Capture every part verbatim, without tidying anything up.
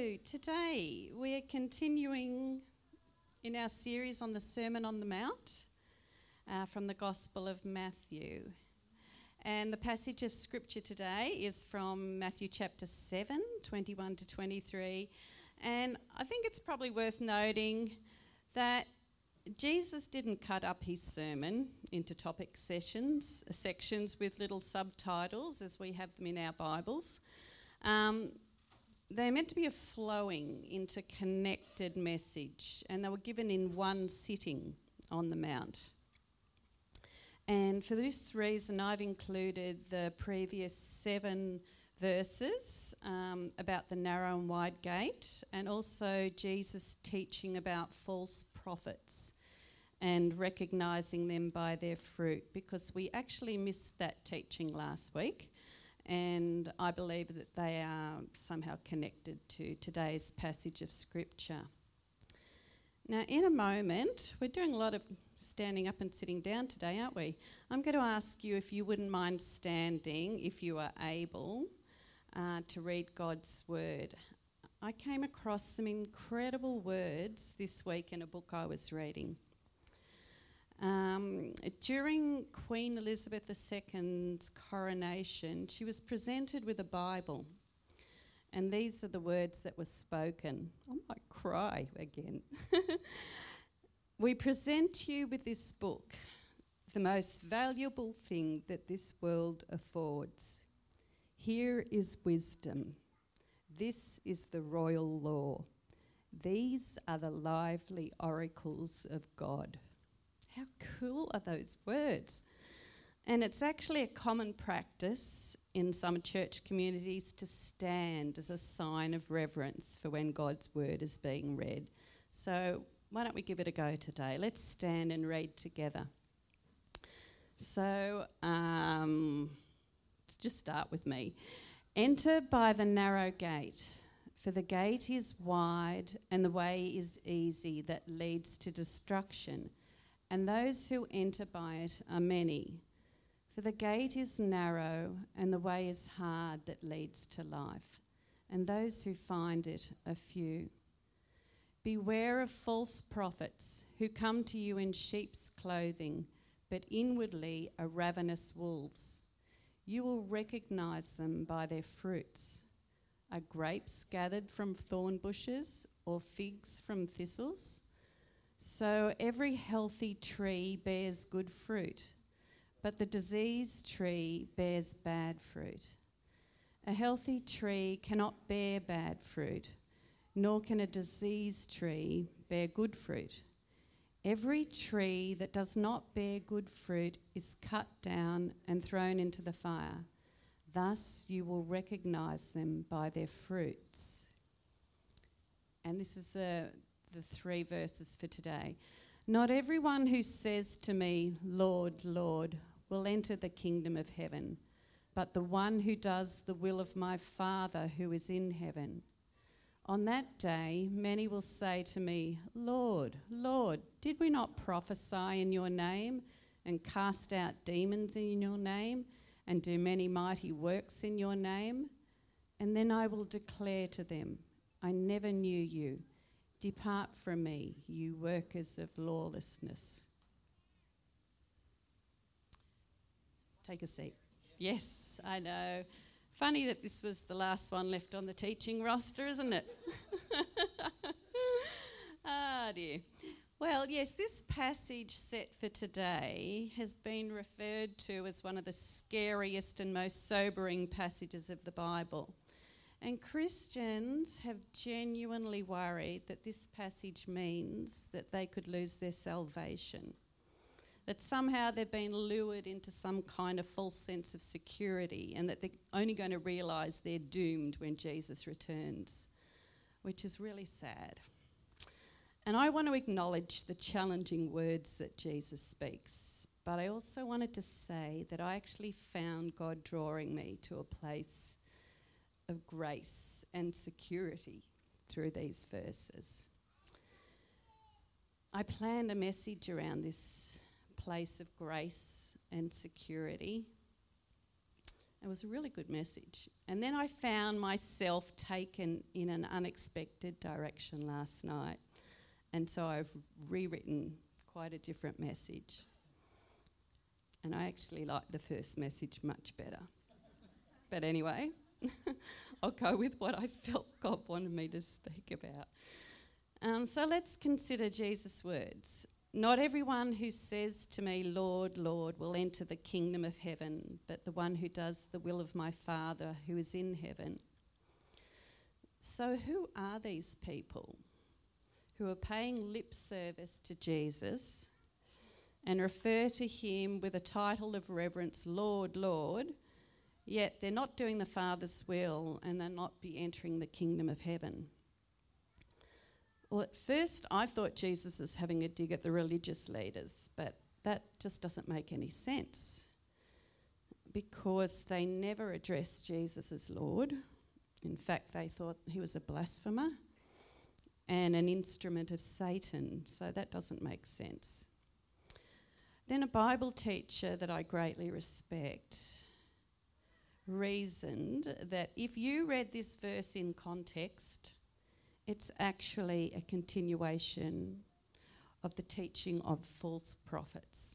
So today we are continuing in our series on the Sermon on the Mount uh, from the Gospel of Matthew. And the passage of Scripture today is from Matthew chapter seven, twenty-one to twenty-three. And I think it's probably worth noting that Jesus didn't cut up his sermon into topic sessions, sections with little subtitles as we have them in our Bibles. Um, they're meant to be a flowing, interconnected message, and they were given in one sitting on the Mount. And for this reason, I've included the previous seven verses um, about the narrow and wide gate, and also Jesus teaching about false prophets and recognising them by their fruit, because we actually missed that teaching last week. And I believe that they are somehow connected to today's passage of Scripture. Now, in a moment, we're doing a lot of standing up and sitting down today, aren't we? I'm going to ask you if you wouldn't mind standing, if you are able, uh, to read God's Word. I came across some incredible words this week in a book I was reading. Um, during Queen Elizabeth the Second's coronation, she was presented with a Bible, and these are the words that were spoken. I might cry again. We present you with this book, the most valuable thing that this world affords. Here is wisdom. This is the royal law. These are the lively oracles of God. How cool are those words? And it's actually a common practice in some church communities to stand as a sign of reverence for when God's word is being read. So why don't we give it a go today? Let's stand and read together. So um, let's just start with me. Enter by the narrow gate, for the gate is wide and the way is easy that leads to destruction, and those who enter by it are many. For the gate is narrow and the way is hard that leads to life, and those who find it are few. Beware of false prophets who come to you in sheep's clothing, but inwardly are ravenous wolves. You will recognise them by their fruits. Are grapes gathered from thorn bushes or figs from thistles? So every healthy tree bears good fruit, but the diseased tree bears bad fruit. A healthy tree cannot bear bad fruit, nor can a diseased tree bear good fruit. Every tree that does not bear good fruit is cut down and thrown into the fire. Thus you will recognise them by their fruits. And this is the, the three verses for today. Not everyone who says to me, Lord, Lord, will enter the kingdom of heaven, but the one who does the will of my Father who is in heaven. On that day, many will say to me, Lord, Lord, did we not prophesy in your name and cast out demons in your name and do many mighty works in your name? And then I will declare to them, I never knew you. Depart from me, you workers of lawlessness. Take a seat. Yes, I know. Funny that this was the last one left on the teaching roster, isn't it? Ah, dear. Well, yes, this passage set for today has been referred to as one of the scariest and most sobering passages of the Bible. And Christians have genuinely worried that this passage means that they could lose their salvation, that somehow they've been lured into some kind of false sense of security and that they're only going to realise they're doomed when Jesus returns, which is really sad. And I want to acknowledge the challenging words that Jesus speaks, but I also wanted to say that I actually found God drawing me to a place of grace and security through these verses. I planned a message around this place of grace and security It was a really good message. And then I found myself taken in an unexpected direction last night. And so I've rewritten quite a different message. And I actually liked the first message much better. But anyway, I'll go with what I felt God wanted me to speak about. Um, so let's consider Jesus' words. Not everyone who says to me, Lord, Lord, will enter the kingdom of heaven, but the one who does the will of my Father who is in heaven. So who are these people who are paying lip service to Jesus and refer to him with a title of reverence, Lord, Lord, yet they're not doing the Father's will and they'll not be entering the kingdom of heaven? Well, at first I thought Jesus was having a dig at the religious leaders, but that just doesn't make any sense because they never addressed Jesus as Lord. In fact, they thought he was a blasphemer and an instrument of Satan, so that doesn't make sense. Then a Bible teacher that I greatly respect reasoned that if you read this verse in context, it's actually a continuation of the teaching of false prophets.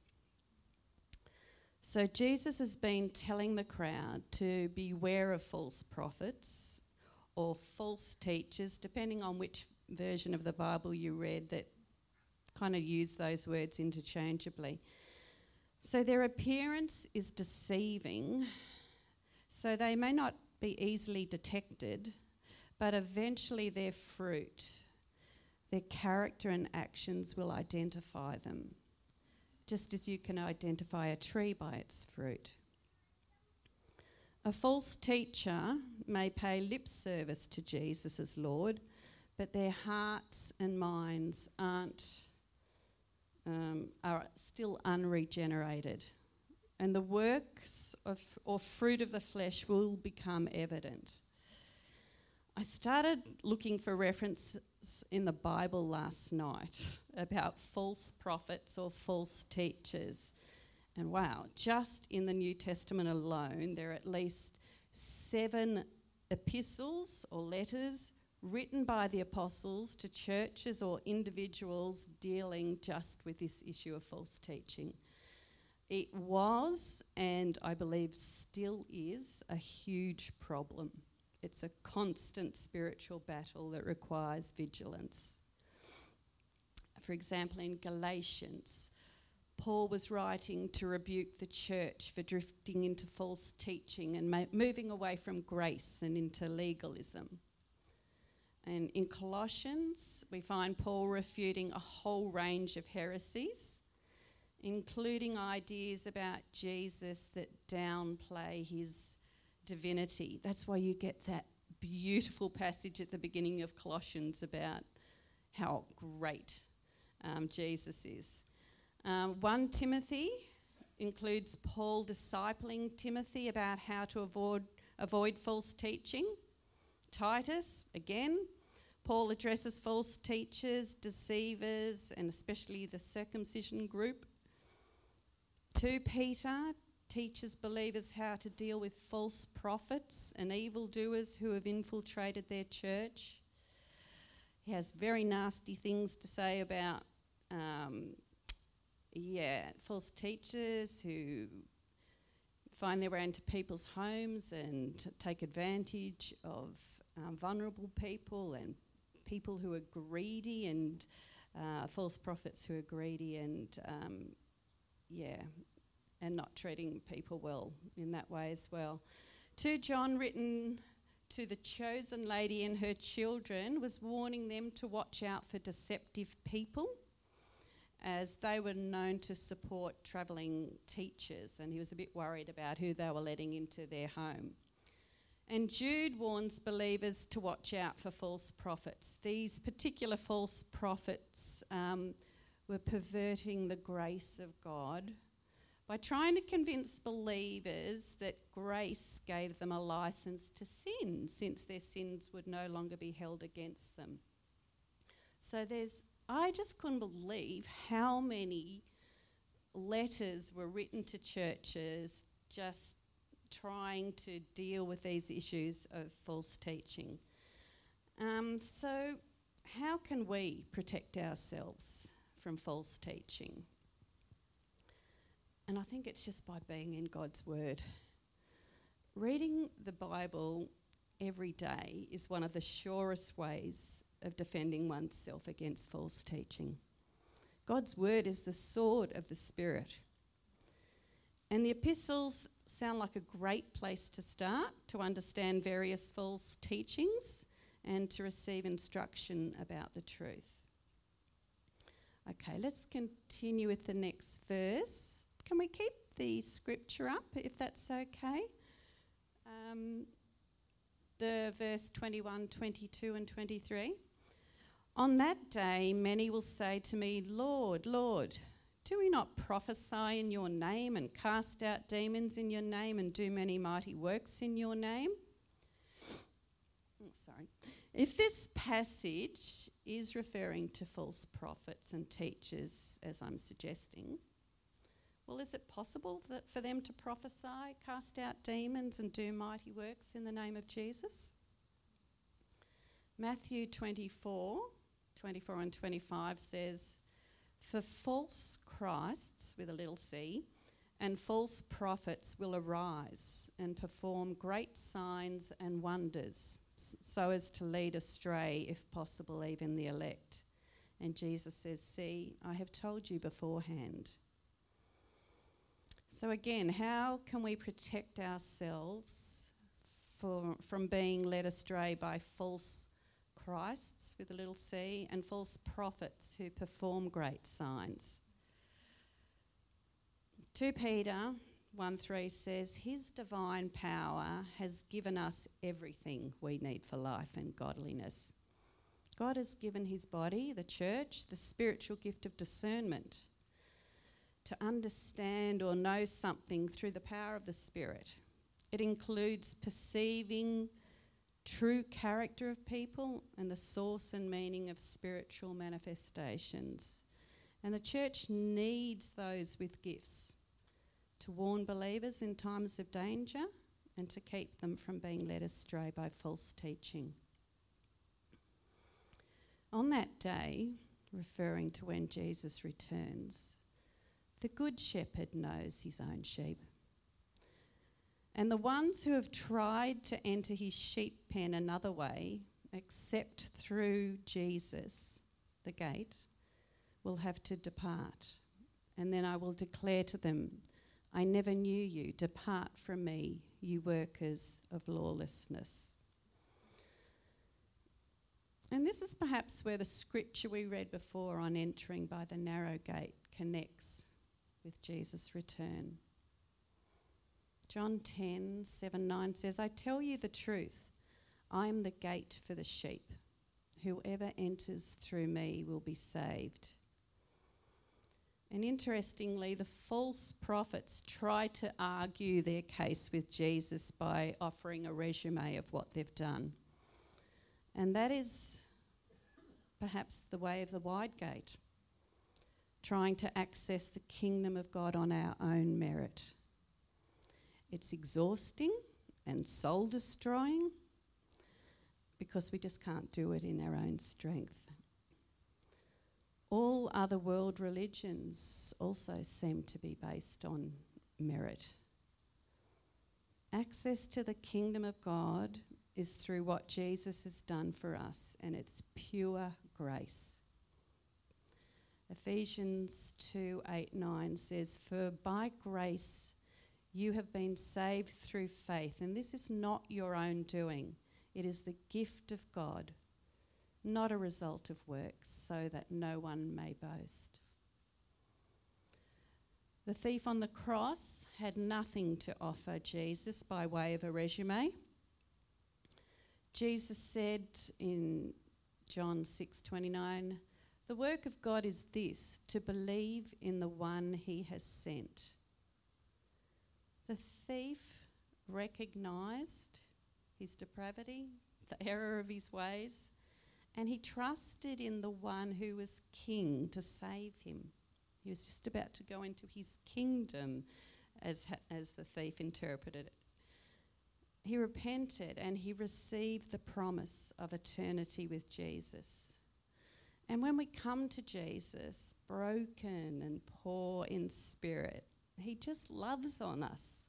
So Jesus has been telling the crowd to beware of false prophets or false teachers, depending on which version of the Bible you read, that kind of use those words interchangeably. So their appearance is deceiving, so they may not be easily detected, but eventually their fruit, their character and actions will identify them, just as you can identify a tree by its fruit. A false teacher may pay lip service to Jesus as Lord, but their hearts and minds aren't, um, are still unregenerated. And the works of or fruit of the flesh will become evident. I started looking for references in the Bible last night about false prophets or false teachers. And wow, just in the New Testament alone, there are at least seven epistles or letters written by the apostles to churches or individuals dealing just with this issue of false teaching. It was, and I believe still is, a huge problem. It's a constant spiritual battle that requires vigilance. For example, in Galatians, Paul was writing to rebuke the church for drifting into false teaching and ma- moving away from grace and into legalism. And in Colossians, we find Paul refuting a whole range of heresies, including ideas about Jesus that downplay his divinity. That's why you get that beautiful passage at the beginning of Colossians about how great um, Jesus is. Um, First Timothy includes Paul discipling Timothy about how to avoid, avoid false teaching. Titus, again, Paul addresses false teachers, deceivers, and especially the circumcision group. Second Peter teaches believers how to deal with false prophets and evildoers who have infiltrated their church. He has very nasty things to say about, um, yeah, false teachers who find their way into people's homes and t- take advantage of um, vulnerable people and people who are greedy, and uh, false prophets who are greedy and, um, yeah, and not treating people well in that way as well. Second John, written to the chosen lady and her children, was warning them to watch out for deceptive people, as they were known to support travelling teachers, and he was a bit worried about who they were letting into their home. And Jude warns believers to watch out for false prophets. These particular false prophets um, were perverting the grace of God by trying to convince believers that grace gave them a license to sin, since their sins would no longer be held against them. So there's, I just couldn't believe how many letters were written to churches just trying to deal with these issues of false teaching. Um, so how can we protect ourselves from false teaching? And I think it's just by being in God's Word. Reading the Bible every day is one of the surest ways of defending oneself against false teaching. God's Word is the sword of the Spirit. And the epistles sound like a great place to start to understand various false teachings and to receive instruction about the truth. Okay, let's continue with the next verse. Can we keep the scripture up, if that's okay? Um, the verse twenty-one, twenty-two and twenty-three. On that day, many will say to me, Lord, Lord, do we not prophesy in your name and cast out demons in your name and do many mighty works in your name? Oh, sorry. If this passage is referring to false prophets and teachers, as I'm suggesting, well, is it possible that for them to prophesy, cast out demons and do mighty works in the name of Jesus? Matthew twenty-four, twenty-four and twenty-five says, for false Christs, with a little c, and false prophets will arise and perform great signs and wonders, so as to lead astray, if possible, even the elect. And Jesus says, see, I have told you beforehand. So again, how can we protect ourselves for, from being led astray by false Christs, with a little c, and false prophets who perform great signs? Second Peter one three says, his divine power has given us everything we need for life and godliness. God has given his body, the church, the spiritual gift of discernment to understand or know something through the power of the Spirit. It includes perceiving true character of people and the source and meaning of spiritual manifestations. And the church needs those with gifts to warn believers in times of danger and to keep them from being led astray by false teaching. On that day, referring to when Jesus returns, the Good Shepherd knows his own sheep. And the ones who have tried to enter his sheep pen another way, except through Jesus, the gate, will have to depart. And then I will declare to them, I never knew you. Depart from me, you workers of lawlessness. And this is perhaps where the scripture we read before on entering by the narrow gate connects with Jesus' return. John ten, seven, nine says, I tell you the truth, I am the gate for the sheep. Whoever enters through me will be saved. And interestingly, the false prophets try to argue their case with Jesus by offering a resume of what they've done. And that is perhaps the way of the wide gate, trying to access the kingdom of God on our own merit. It's exhausting and soul-destroying because we just can't do it in our own strength. All other world religions also seem to be based on merit. Access to the kingdom of God is through what Jesus has done for us, and it's pure grace. Ephesians two, eight, nine says, for by grace you have been saved through faith, and this is not your own doing. It is the gift of God, not a result of works, so that no one may boast. The thief on the cross had nothing to offer Jesus by way of a resume. Jesus said in John six twenty-nine, the work of God is this, to believe in the one he has sent. The thief recognised his depravity, the error of his ways, and he trusted in the one who was king to save him. He was just about to go into his kingdom, as, ha- as the thief interpreted it. he repented and he received the promise of eternity with Jesus. And when we come to Jesus, broken and poor in spirit, he just loves on us.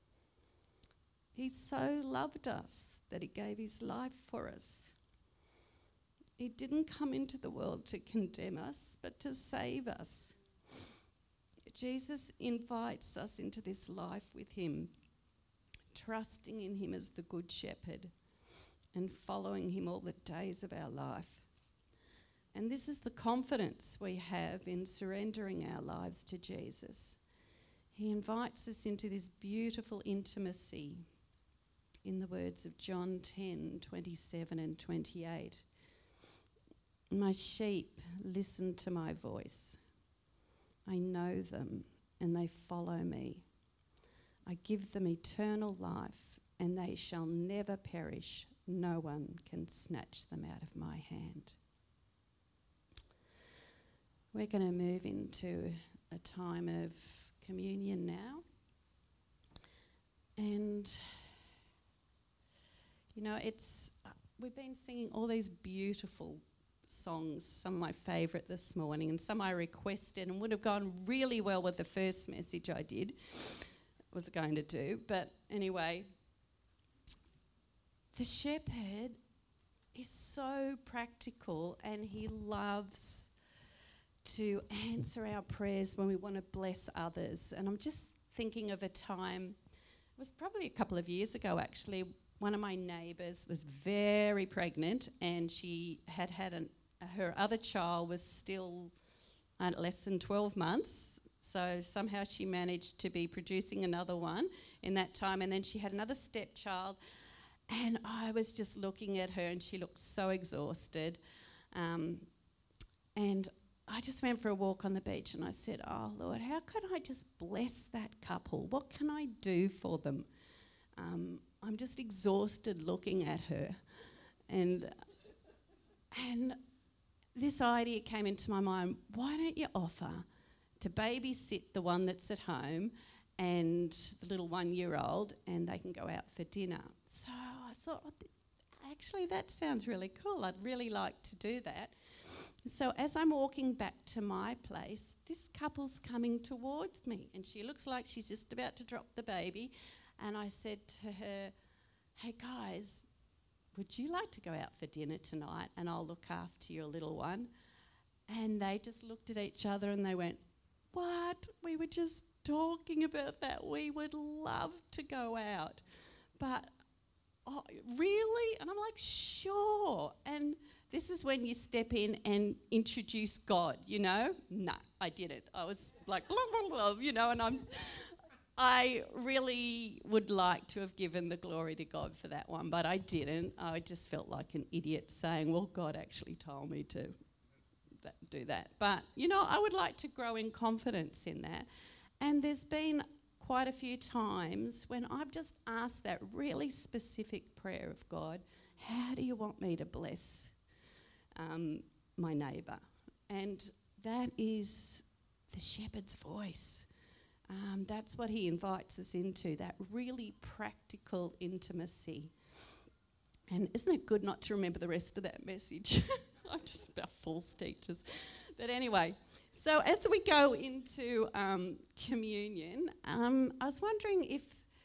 He so loved us that he gave his life for us. He didn't come into the world to condemn us, but to save us. Jesus invites us into this life with him, trusting in him as the good shepherd and following him all the days of our life. And this is the confidence we have in surrendering our lives to Jesus. He invites us into this beautiful intimacy in the words of John ten, twenty-seven and twenty-eight. My sheep listen to my voice. I know them and they follow me. I give them eternal life and they shall never perish. No one can snatch them out of my hand. We're going to move into a time of communion now. And, you know, it's uh, we've been singing all these beautiful songs, some of my favourite this morning, and some I requested and would have gone really well with the first message I did, was going to do. But anyway, the shepherd is so practical and he loves to answer our prayers when we want to bless others. And I'm just thinking of a time, it was probably a couple of years ago actually, one of my neighbours was very pregnant and she had had an, her other child was still uh, less than twelve months. So somehow she managed to be producing another one in that time, and then she had another stepchild. And I was just looking at her and she looked so exhausted. Um, and I just went for a walk on the beach and I said, oh, Lord, how can I just bless that couple? What can I do for them? Um, I'm just exhausted looking at her. And, and this idea came into my mind, why don't you offer to babysit the one that's at home and the little one-year-old, and they can go out for dinner? So I thought, oh, th- actually, that sounds really cool. I'd really like to do that. So as I'm walking back to my place, this couple's coming towards me, and she looks like she's just about to drop the baby. And I said to her, hey, guys, would you like to go out for dinner tonight and I'll look after your little one? And they just looked at each other and they went, what? We were just talking about that. We would love to go out. But, oh, really? And I'm like, sure. And this is when you step in and introduce God, you know? No, I didn't. I was like, blah, blah, blah, you know, and I'm... I really would like to have given the glory to God for that one, but I didn't. I just felt like an idiot saying, well, God actually told me to that, do that. But, you know, I would like to grow in confidence in that. And there's been quite a few times when I've just asked that really specific prayer of God, how do you want me to bless um, my neighbour? And that is the shepherd's voice. Um, that's what he invites us into, that really practical intimacy. And isn't it good not to remember the rest of that message? I'm just about false teachers. But anyway, so as we go into um, communion, um, I was wondering if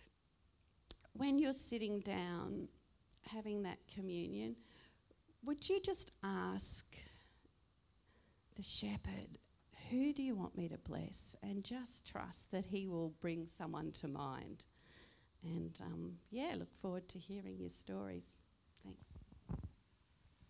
when you're sitting down having that communion, would you just ask the shepherd, who do you want me to bless? And just trust that he will bring someone to mind. And, um, yeah, look forward to hearing your stories. Thanks.